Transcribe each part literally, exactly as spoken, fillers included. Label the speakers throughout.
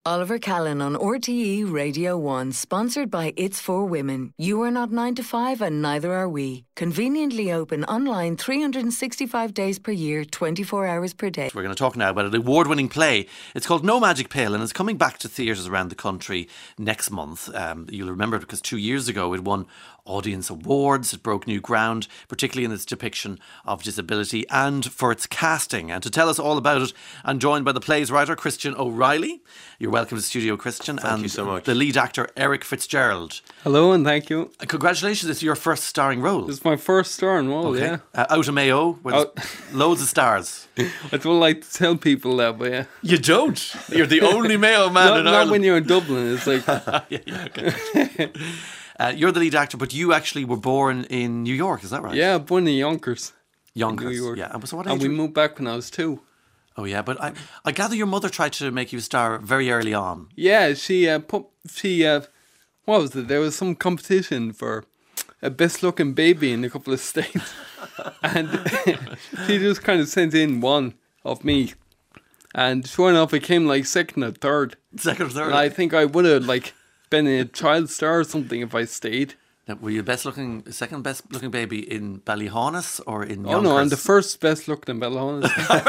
Speaker 1: Oliver Callan on R T E Radio one, sponsored by It's For Women. You are not nine to five and neither are we. Conveniently open online three hundred sixty-five days per year, twenty-four hours per day.
Speaker 2: We're going to talk now about an award-winning play. It's called No Magic Pill and it's coming back to theatres around the country next month. Um, you'll remember it because two years ago it won audience awards. It broke new ground, particularly in its depiction of disability and for its casting. And to tell us all about it, I'm joined by the play's writer, Christian O'Reilly. You're welcome to the studio, Christian.
Speaker 3: Thank
Speaker 2: and
Speaker 3: you so much.
Speaker 2: The lead actor, Eric Fitzgerald.
Speaker 4: Hello and thank you.
Speaker 2: And congratulations, it's your first starring role.
Speaker 4: It's my first starring role,
Speaker 2: Okay.
Speaker 4: yeah.
Speaker 2: Uh, out of Mayo, with
Speaker 4: Out-
Speaker 2: loads of stars.
Speaker 4: I don't like to tell people that, but yeah.
Speaker 2: You don't? You're the only Mayo man
Speaker 4: Not,
Speaker 2: in
Speaker 4: not
Speaker 2: Ireland.
Speaker 4: when you're in Dublin, it's like...
Speaker 2: yeah, yeah, okay. uh, you're the lead actor, but you actually were born in New York, is that right?
Speaker 4: Yeah, born in Yonkers.
Speaker 2: Yonkers,
Speaker 4: New York.
Speaker 2: yeah. And so what
Speaker 4: And
Speaker 2: age
Speaker 4: we
Speaker 2: were-
Speaker 4: moved back when I was two.
Speaker 2: Oh yeah, but I, I gather your mother tried to make you a star very early on.
Speaker 4: Yeah, she uh, put... She, uh, what was it? There was some competition for a best-looking baby in a couple of states. And she just kind of sent in one of me. And sure enough, it came like second or third.
Speaker 2: Second or third.
Speaker 4: And I think I would have like been a child star or something if I stayed.
Speaker 2: Now, were you best looking, second best looking baby in Ballyhaunis or in Yonkers?
Speaker 4: Oh no, I'm the first best looking in Ballyhaunis.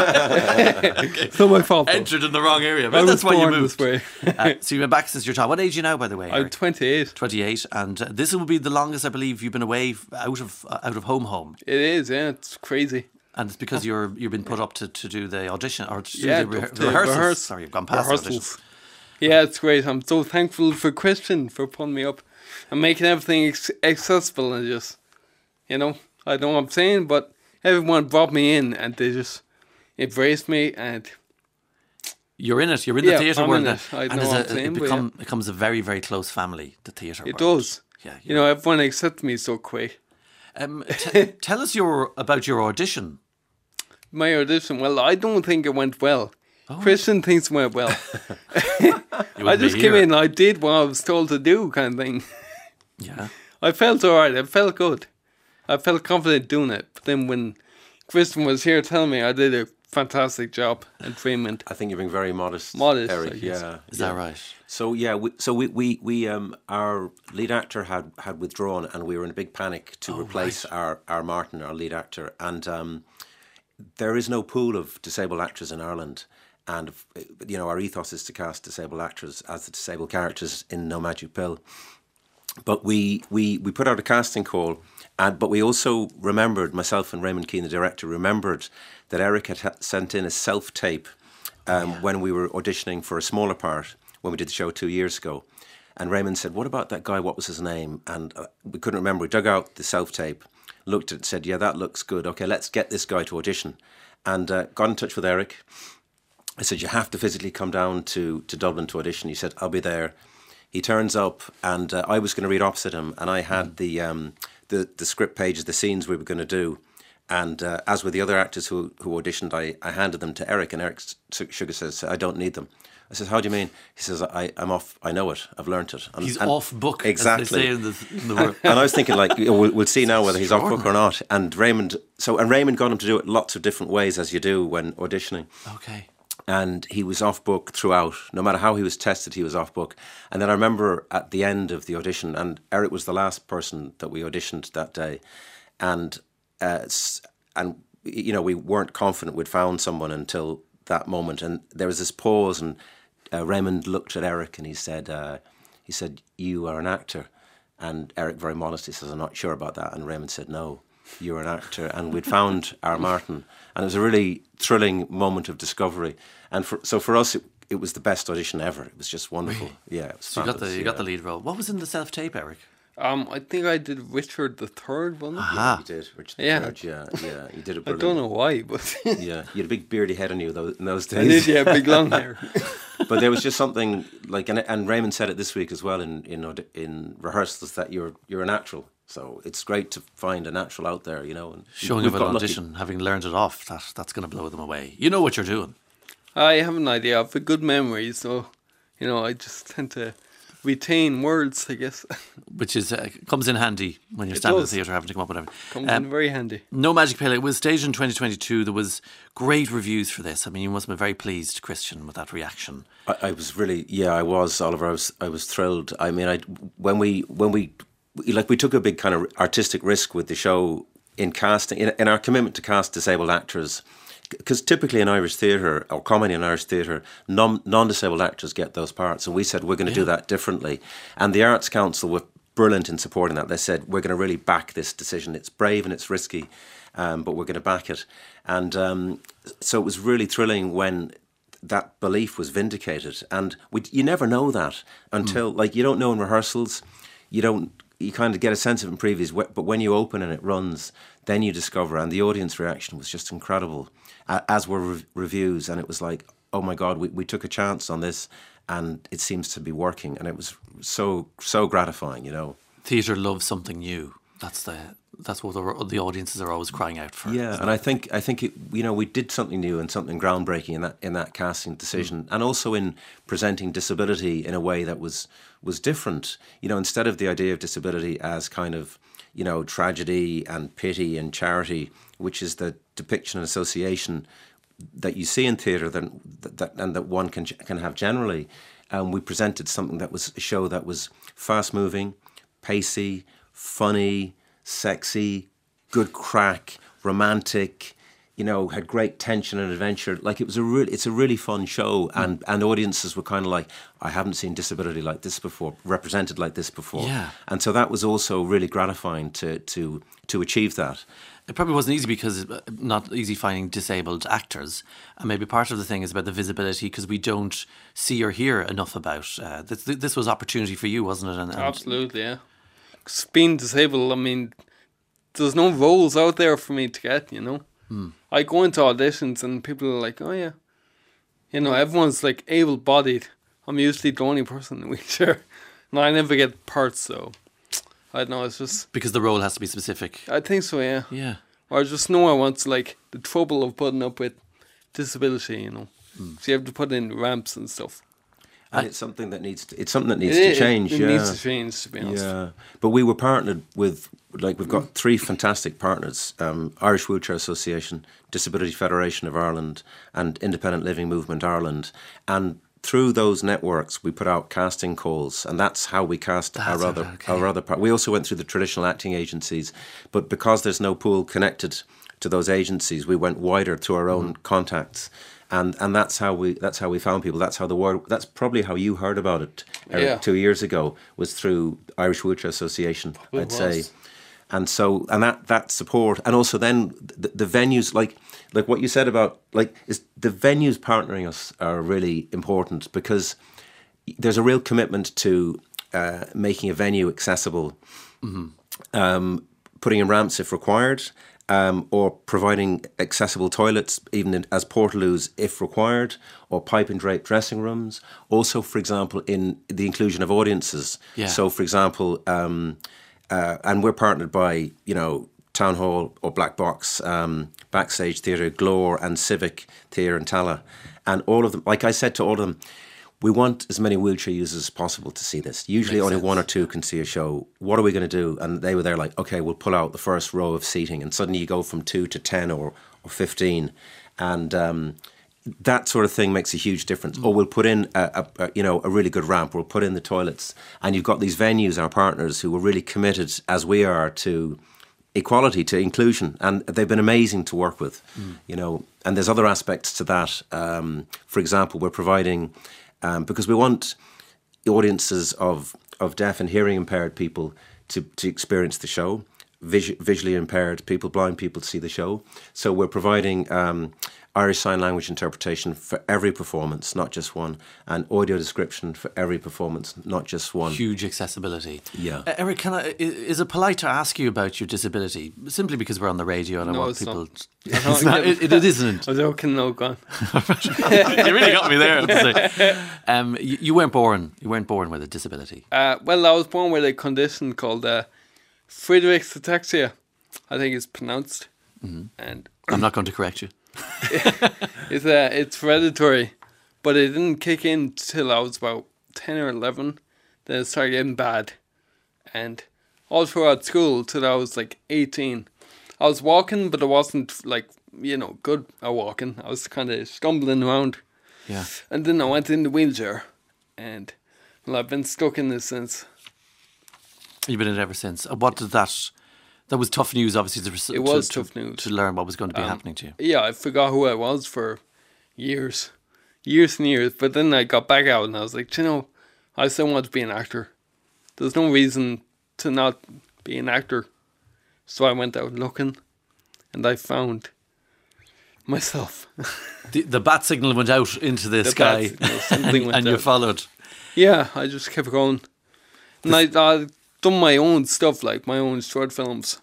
Speaker 4: So my fault. though.
Speaker 2: Entered in the wrong area,
Speaker 4: I
Speaker 2: but
Speaker 4: was
Speaker 2: that's why you
Speaker 4: born
Speaker 2: moved.
Speaker 4: this way.
Speaker 2: uh, so you've been back since your child. What age are you now, by the way?
Speaker 4: I'm
Speaker 2: Eric?
Speaker 4: twenty-eight.
Speaker 2: twenty-eight, and uh, this will be the longest I believe you've been away f- out of uh, out of home home,
Speaker 4: It is, yeah, it's crazy.
Speaker 2: and it's because you're you've been put up to, to do the audition or to do
Speaker 4: Yeah,
Speaker 2: the, re-
Speaker 4: the
Speaker 2: rehearsals.
Speaker 4: rehearse-
Speaker 2: Sorry, you've gone past the
Speaker 4: rehearsals.
Speaker 2: auditions.
Speaker 4: Yeah, it's great. I'm so thankful for Christian for putting me up and making everything ex- accessible and just, you know, I know what I'm saying, but everyone brought me in and they just embraced me and
Speaker 2: You're in it. You're in
Speaker 4: Yeah,
Speaker 2: the theatre
Speaker 4: I'm
Speaker 2: world
Speaker 4: in
Speaker 2: now,
Speaker 4: it. I
Speaker 2: and
Speaker 4: know
Speaker 2: there's
Speaker 4: what
Speaker 2: a-
Speaker 4: I'm saying,
Speaker 2: it
Speaker 4: but
Speaker 2: become, becomes a very very close family. The theatre.
Speaker 4: it
Speaker 2: world.
Speaker 4: does.
Speaker 2: Yeah,
Speaker 4: You know, everyone accepts me so quick.
Speaker 2: Um, t- tell us your about your audition.
Speaker 4: My audition, well, I don't think it went well.
Speaker 2: Oh.
Speaker 4: Christian thinks it went well.
Speaker 2: You
Speaker 4: I
Speaker 2: wouldn't be
Speaker 4: just came
Speaker 2: here.
Speaker 4: in, I did what I was told to do, kind of thing.
Speaker 2: Yeah.
Speaker 4: I felt alright, I felt good. I felt confident doing it. But then when Christian was here telling me I did a fantastic job at Raymond.
Speaker 3: I think you're being very modest,
Speaker 4: Modest, I
Speaker 3: Eric.
Speaker 4: guess.
Speaker 3: Yeah,
Speaker 2: Is
Speaker 3: yeah.
Speaker 2: that right?
Speaker 3: So yeah, we, so we, we we um our lead actor had had withdrawn, and we were in a big panic to
Speaker 2: Oh,
Speaker 3: replace our our Martin, our lead actor, and um, there is no pool of disabled actors in Ireland, and you know our ethos is to cast disabled actors as the disabled characters in No Magic Pill. But we we we put out a casting call, and but we also remembered, myself and Raymond Keane, the director, remembered that Eric had ha- sent in a self tape um, yeah. when we were auditioning for a smaller part when we did the show two years ago. And Raymond said, "What about that guy? What was his name?" And uh, we couldn't remember. We dug out the self tape, looked at it, said, "Yeah, that looks good. Okay, let's get this guy to audition." And uh, got in touch with Eric. I said, "You have to physically come down to to Dublin to audition." He said, "I'll be there." He turns up, and uh, I was going to read opposite him, and I had the um, the the script pages, the scenes we were going to do, and uh, as with the other actors who who auditioned, I, I handed them to Eric, and Eric Sugar says, "I don't need them." I said, "How do you mean?" He says, I, "I'm off. I know it. I've learnt it." And,
Speaker 2: He's
Speaker 3: and
Speaker 2: off book,
Speaker 3: exactly.
Speaker 2: as they say in the, in the world.
Speaker 3: And I was thinking, like, you know, we'll, we'll see now whether he's off book or not. And Raymond, so and Raymond got him to do it lots of different ways, as you do when auditioning.
Speaker 2: Okay.
Speaker 3: And he was off book throughout. No matter how he was tested, he was off book. And then I remember at the end of the audition, and Eric was the last person that we auditioned that day, and uh, and you know we weren't confident we'd found someone until that moment. And there was this pause, and uh, Raymond looked at Eric, and he said, uh, "He said you are an actor." And Eric, very modestly, says, "I'm not sure about that." And Raymond said, "No, you're an actor." And we'd found our Martin. And it was a really thrilling moment of discovery. And for, so for us, it, it was the best audition ever. It was just wonderful.
Speaker 2: Really?
Speaker 3: Yeah, it was
Speaker 2: So you got the
Speaker 3: fabulous,
Speaker 2: you got
Speaker 3: yeah.
Speaker 2: the lead role. What was in the self tape, Eric?
Speaker 4: Um, I think I did Richard the Third one.
Speaker 2: Aha.
Speaker 3: You did, Richard
Speaker 4: Yeah.
Speaker 3: the Third, yeah, yeah. You did it
Speaker 4: I
Speaker 3: brilliant.
Speaker 4: don't know why, but
Speaker 3: Yeah, you had a big beardy head on you those, in those days.
Speaker 4: I did, yeah, big long hair.
Speaker 3: But there was just something like, and, and Raymond said it this week as well in in, audi- in rehearsals, that you're you're a natural. So it's great to find a natural out there, you know. And
Speaker 2: Showing
Speaker 3: we've
Speaker 2: up at
Speaker 3: got lucky.
Speaker 2: audition, having learned it off, that that's going to blow them away. You know what you're doing.
Speaker 4: I have an idea. I have a good memory, so, you know, I just tend to retain words, I guess.
Speaker 2: Which is uh, comes in handy when you're
Speaker 4: It
Speaker 2: standing
Speaker 4: does.
Speaker 2: in the theatre having to come up with everything.
Speaker 4: Comes
Speaker 2: Um,
Speaker 4: in very handy.
Speaker 2: No Magic Pale. It was staged in twenty twenty-two. There was great reviews for this. I mean, you must have been very pleased, Christian, with that reaction.
Speaker 3: I, I was really, yeah, I was, Oliver. I was, I was thrilled. I mean, I when we when we like we took a big kind of artistic risk with the show in casting, in, in our commitment to cast disabled actors. Because typically in Irish theatre, or comedy in Irish theatre, non, non-disabled actors get those parts. And we said, we're going to
Speaker 2: Yeah.
Speaker 3: do that differently. And the Arts Council were brilliant in supporting that. They said, we're going to really back this decision. It's brave and it's risky, um, but we're going to back it. And um, so it was really thrilling when that belief was vindicated. And we, you never know that until, mm. like, you don't know in rehearsals. You don't, you kind of get a sense of it in previews, but when you open and it runs, then you discover, and the audience reaction was just incredible, as were re- reviews, and it was like, oh my God, we, we took a chance on this, and it seems to be working, and it was so so gratifying, you know.
Speaker 2: Theatre loves something new. That's the that's what the, the audiences are always crying out for.
Speaker 3: Yeah, and I think I think it, you know, we did something new and something groundbreaking in that in that casting decision, mm. and also in presenting disability in a way that was was different. You know, instead of the idea of disability as kind of, you know, tragedy and pity and charity, which is the depiction and association that you see in theatre, that, that and that one can can have generally. Um, we presented something that was a show that was fast moving, pacey, funny, sexy, good crack, romantic. You know, had great tension and adventure. Like it was a really, it's a really fun show, and, mm. and audiences were kind of like, I haven't seen disability like this before, represented like this before.
Speaker 2: Yeah.
Speaker 3: And so that was also really gratifying to to to achieve that.
Speaker 2: It probably wasn't easy because it's not easy finding disabled actors, and maybe part of the thing is about the visibility because we don't see or hear enough about. Uh, this, this was opportunity for you, wasn't it? And, and
Speaker 4: Absolutely, yeah. 'Cause being disabled, I mean, there's no roles out there for me to get, you know. Mm. I go into auditions and people are like, oh yeah, you know, everyone's like able-bodied. I'm usually the only person in a wheelchair, and I never get parts, so I don't know, it's just...
Speaker 2: Because the role has to be specific.
Speaker 4: I think so, yeah.
Speaker 2: Yeah.
Speaker 4: Or I just know I want, like, the trouble of putting up with disability, you know. Mm. So you have to put in ramps and stuff.
Speaker 3: And it's something that needs to, it's something that needs
Speaker 4: it,
Speaker 3: to change.
Speaker 4: It, it
Speaker 3: yeah.
Speaker 4: needs to change, to be honest.
Speaker 3: Yeah, but we were partnered with, like, we've got three fantastic partners: um, Irish Wheelchair Association, Disability Federation of Ireland, and Independent Living Movement Ireland. And through those networks, we put out casting calls, and that's how we cast
Speaker 2: that's
Speaker 3: our other
Speaker 2: okay.
Speaker 3: our other part. We also went through the traditional acting agencies, but because there's no pool connected to those agencies, we went wider through our own mm. contacts. And and that's how we that's how we found people. That's how the word. That's probably how you heard about it, Eric,
Speaker 4: yeah.
Speaker 3: two years ago. Was through Irish Wheelchair Association,
Speaker 4: It
Speaker 3: I'd
Speaker 4: was.
Speaker 3: say. And so and that, that support, and also then the, the venues, like like what you said about, like, is the venues partnering us are really important because there's a real commitment to uh, making a venue accessible, mm-hmm. um, putting in ramps if required. Um, or providing accessible toilets, even in, as portaloos if required, or pipe and drape dressing rooms. Also, for example, in the inclusion of audiences.
Speaker 2: Yeah.
Speaker 3: So, for example, um, uh, and we're partnered by, you know, Town Hall or Black Box, um, Backstage Theatre, Glore and Civic Theatre in Tala. And all of them, like I said to all of them, we want as many wheelchair users as possible to see this. Usually
Speaker 2: Makes
Speaker 3: only
Speaker 2: sense.
Speaker 3: one or two can see a show. What are we going to do? And they were there like, okay, we'll pull out the first row of seating. And suddenly you go from two to ten or, or fifteen. And um, that sort of thing makes a huge difference. Mm. Or we'll put in, a, a, a, you know, a really good ramp. We'll put in the toilets. And you've got these venues, our partners, who are really committed, as we are, to equality, to inclusion. And they've been amazing to work with, mm. you know. And there's other aspects to that. Um, for example, we're providing... Um, because we want audiences of, of deaf and hearing impaired people to, to experience the show, Vis- visually impaired people, blind people to see the show. So we're providing um, Irish Sign Language interpretation for every performance, not just one, and audio description for every performance, not just one.
Speaker 2: Huge accessibility.
Speaker 3: Yeah.
Speaker 2: Uh, Eric, can I, is it polite to ask you about your disability? Simply because we're on the radio and I
Speaker 4: No,
Speaker 2: want
Speaker 4: it's
Speaker 2: people...
Speaker 4: not.
Speaker 2: It's not, it, it isn't.
Speaker 4: I was joking, no, gone.
Speaker 2: You really got me there, I have to say. Um, you, you weren't born. You weren't born with a disability.
Speaker 4: Uh, well, I was born with a condition called uh, Friedreich's ataxia, I think it's pronounced. Mm-hmm. And
Speaker 2: I'm not going to correct you.
Speaker 4: it's uh, it's hereditary, but it didn't kick in till I was about ten or eleven. then it started getting bad. And all throughout school till I was like eighteen, I was walking, but I wasn't like, you know, good at walking. I was kind of stumbling around.
Speaker 2: Yeah.
Speaker 4: And then I went in the wheelchair, and well, I've been stuck in this since.
Speaker 2: You've been in it ever since. Uh, What did that... That was tough news, obviously. To,
Speaker 4: It was
Speaker 2: to,
Speaker 4: tough news.
Speaker 2: To learn what was going to be
Speaker 4: Um,
Speaker 2: happening to you.
Speaker 4: Yeah, I forgot who I was for years. Years and years. But then I got back out and I was like, "Do you know, I still want to be an actor. There's no reason to not be an actor." So I went out looking and I found myself.
Speaker 2: The, the bat signal went out into the,
Speaker 4: The
Speaker 2: sky
Speaker 4: bat signal, something
Speaker 2: and,
Speaker 4: went
Speaker 2: and you
Speaker 4: out.
Speaker 2: followed.
Speaker 4: Yeah, I just kept going. And I, I done my own stuff, like my own short films.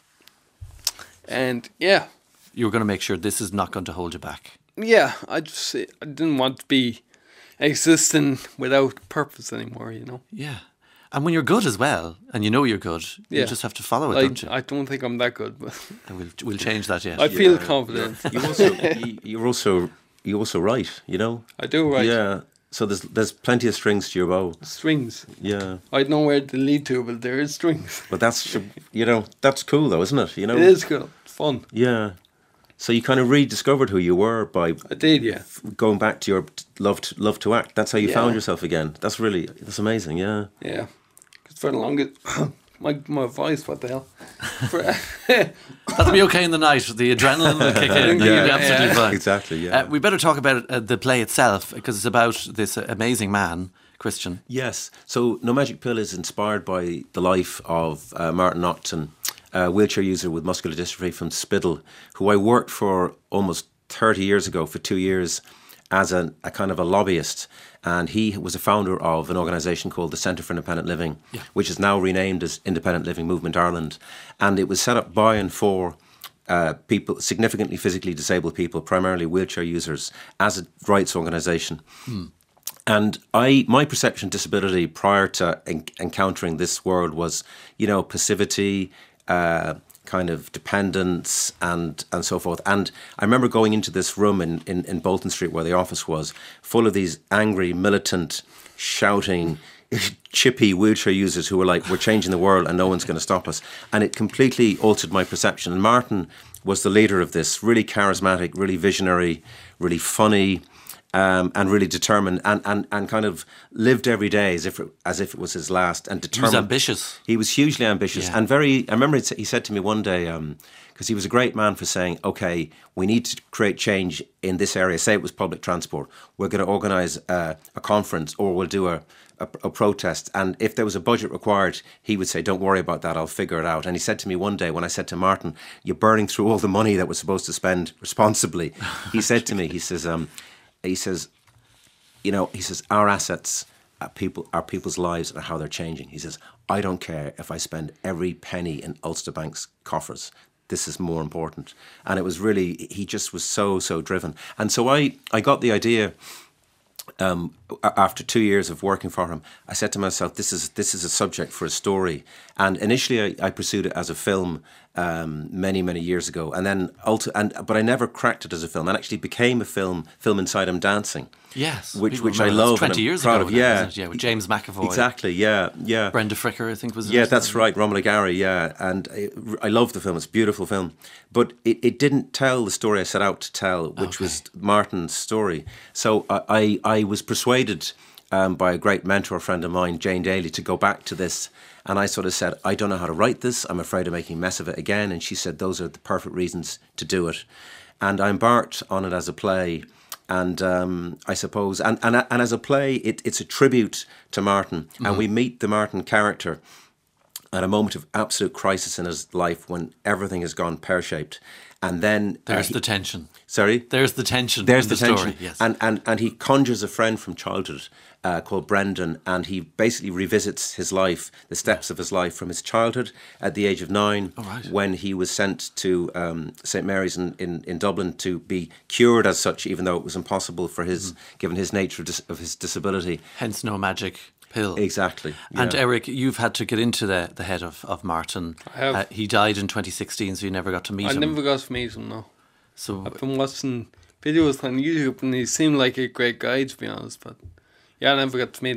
Speaker 4: And yeah,
Speaker 2: You were going to make sure this is not going to hold you back.
Speaker 4: yeah, I just I didn't want to be existing without purpose anymore, you know.
Speaker 2: Yeah. And when you're good as well, and you know you're good, you
Speaker 4: Yeah.
Speaker 2: just have to follow it,
Speaker 4: I,
Speaker 2: don't you?
Speaker 4: I don't think I'm that good, but
Speaker 2: And we'll, we'll change that yet.
Speaker 4: I feel
Speaker 3: Yeah.
Speaker 4: confident.
Speaker 3: You also you, you're also you also write. You know.
Speaker 4: I do right.
Speaker 3: Yeah. So there's there's plenty of strings to your bow.
Speaker 4: Strings.
Speaker 3: Yeah.
Speaker 4: I don't know where to lead to, but there is strings.
Speaker 3: But that's you know that's cool though, isn't it? You know.
Speaker 4: It is cool. It's fun.
Speaker 3: Yeah. So you kind of rediscovered who you were by
Speaker 4: I did, yeah.
Speaker 3: going back to your love to, love to act. That's how you
Speaker 4: Yeah.
Speaker 3: found yourself again. That's really that's amazing. Yeah.
Speaker 4: Yeah. Because for the longest, my my voice, what the hell? For,
Speaker 2: That'll be okay in the night. The adrenaline will kick in. You'll
Speaker 4: Yeah.
Speaker 2: be absolutely
Speaker 4: Yeah.
Speaker 2: fine.
Speaker 3: Exactly. Yeah.
Speaker 2: Uh, we better talk about uh, the play itself, because it's about this uh, amazing man, Christian.
Speaker 3: Yes. So No Magic Pill is inspired by the life of uh, Martin Naughton, a wheelchair user with muscular dystrophy from Spiddal, who I worked for almost thirty years ago for two years as a, a kind of a lobbyist. And he was a founder of an organisation called the Centre for Independent Living,
Speaker 2: Yeah.
Speaker 3: which is now renamed as Independent Living Movement Ireland. And it was set up by and for uh, people, significantly physically disabled people, primarily wheelchair users, as a rights organisation. And I, my perception of disability prior to en- encountering this world was, you know, passivity, uh, kind of dependence, and and so forth. And I remember going into this room in, in, in Bolton Street where the office was, full of these angry, militant, shouting, chippy wheelchair users who were like, "We're changing the world and no one's going to stop us." And it completely altered my perception. And Martin was the leader of this, really charismatic, really visionary, really funny. Um, and really determined, and, and, and kind of lived every day as if it, as if it was his last, and
Speaker 2: He was
Speaker 3: determined.
Speaker 2: ambitious.
Speaker 3: He was hugely ambitious,
Speaker 2: Yeah.
Speaker 3: and very. I remember it, he said to me one day, because he was a great man for saying, "Okay, we need to create change in this area. Say it was public transport. We're going to organise uh, a conference, or we'll do a, a, a protest. And if there was a budget required, he would say, "Don't worry about that. I'll figure it out." And he said to me one day, when I said to Martin, "You're burning through all the money that we're supposed to spend responsibly," he said to me, he says, um, he says. You know, he says, our assets are people, our people's lives and how they're changing. He says, I don't care if I spend every penny in Ulster Bank's coffers. This is more important. And it was really, he just was so, so driven. And so I, I got the idea, um, after two years of working for him, I said to myself, this is this is a subject for a story. And initially I, I pursued it as a film um, many, many years ago. And then, ulti- and but I never cracked it as a film. And actually became a film, Film Inside I'm Dancing.
Speaker 2: Yes.
Speaker 3: Which,
Speaker 2: people
Speaker 3: which I
Speaker 2: remember that.
Speaker 3: love.
Speaker 2: twenty
Speaker 3: and I'm
Speaker 2: years
Speaker 3: proud
Speaker 2: ago.
Speaker 3: of.
Speaker 2: now,
Speaker 3: Yeah.
Speaker 2: isn't it? Yeah, with James McAvoy.
Speaker 3: Exactly, yeah, yeah.
Speaker 2: Brenda Fricker, I think, was in
Speaker 3: Yeah,
Speaker 2: it.
Speaker 3: that's right, Romola Gary, yeah. And I, I love the film, it's a beautiful film. But it, it didn't tell the story I set out to tell, which
Speaker 2: Okay.
Speaker 3: was Martin's story. So I, I, I was persuaded um, by a great mentor friend of mine, Jane Daly, to go back to this. And I sort of said, I don't know how to write this. I'm afraid of making a mess of it again. And she said, those are the perfect reasons to do it. And I embarked on it as a play. And um, I suppose, and, and and as a play, it, it's a tribute to Martin. Mm-hmm. And we meet the Martin character at a moment of absolute crisis in his life when everything has gone pear-shaped. And then...
Speaker 2: There's
Speaker 3: uh, he,
Speaker 2: the tension.
Speaker 3: Sorry?
Speaker 2: There's the tension.
Speaker 3: There's
Speaker 2: in
Speaker 3: the,
Speaker 2: the,
Speaker 3: tension.
Speaker 2: story. Yes.
Speaker 3: And, and, and he conjures a friend from childhood uh, called Brendan, and he basically revisits his life, the steps of his life from his childhood at the age of nine,
Speaker 2: Oh, right.
Speaker 3: when he was sent to um, Saint Mary's in, in, in Dublin to be cured as such, even though it was impossible for his, mm. given his nature of, dis- of his disability.
Speaker 2: Hence no magic pill.
Speaker 3: Exactly.
Speaker 2: And
Speaker 3: yeah.
Speaker 2: Eric, you've had to get into the, the head of, of Martin.
Speaker 4: I have.
Speaker 2: Uh, he died in twenty sixteen, so you never got to meet
Speaker 4: I
Speaker 2: him.
Speaker 4: never got to meet him, no.
Speaker 2: So
Speaker 4: I've been watching videos on YouTube and he seemed like a great guy, to be honest, but yeah, I never got to meet him.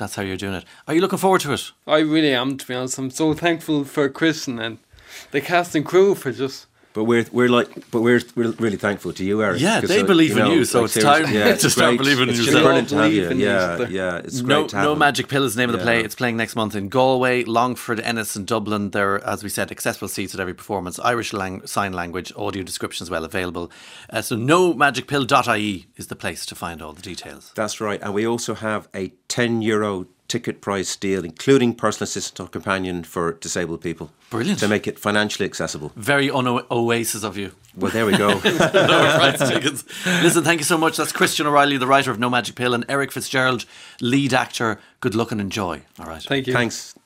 Speaker 2: That's how you're doing it. Are you looking forward to it?
Speaker 4: I really am, to be honest. I'm so thankful for Christian and the cast and crew for just...
Speaker 3: But we're we're like, but we're we're really thankful to you, Eric.
Speaker 2: Yeah,
Speaker 3: 'cause,
Speaker 2: they
Speaker 3: uh,
Speaker 2: believe
Speaker 3: you know,
Speaker 2: in you, so
Speaker 3: like,
Speaker 2: it's time
Speaker 3: seriously, yeah,
Speaker 2: to start
Speaker 3: great.
Speaker 2: believing in
Speaker 3: it's
Speaker 2: yourself.
Speaker 3: It's brilliant to have
Speaker 4: Believe
Speaker 3: you.
Speaker 4: in
Speaker 3: Yeah,
Speaker 4: each other.
Speaker 3: yeah, it's
Speaker 2: No,
Speaker 3: great to have
Speaker 2: no
Speaker 3: them.
Speaker 2: Magic Pill is the name of the play.
Speaker 3: Yeah.
Speaker 2: It's playing next month in Galway, Longford, Ennis, and Dublin. There are, as we said, accessible seats at every performance. Irish lang- sign language, audio description as well available. Uh, so no magic pill dot I E is the place to find all the details.
Speaker 3: That's right, and we also have a ten euro ticket price deal, including personal assistant or companion for disabled people.
Speaker 2: Brilliant.
Speaker 3: To make it financially accessible.
Speaker 2: Very un-oasis of you.
Speaker 3: Well, there we go.
Speaker 2: Lower price tickets. Listen, thank you so much. That's Christian O'Reilly, the writer of No Magic Pill, and Eric Fitzgerald, lead actor. Good luck and enjoy. All right.
Speaker 4: Thank you.
Speaker 3: Thanks.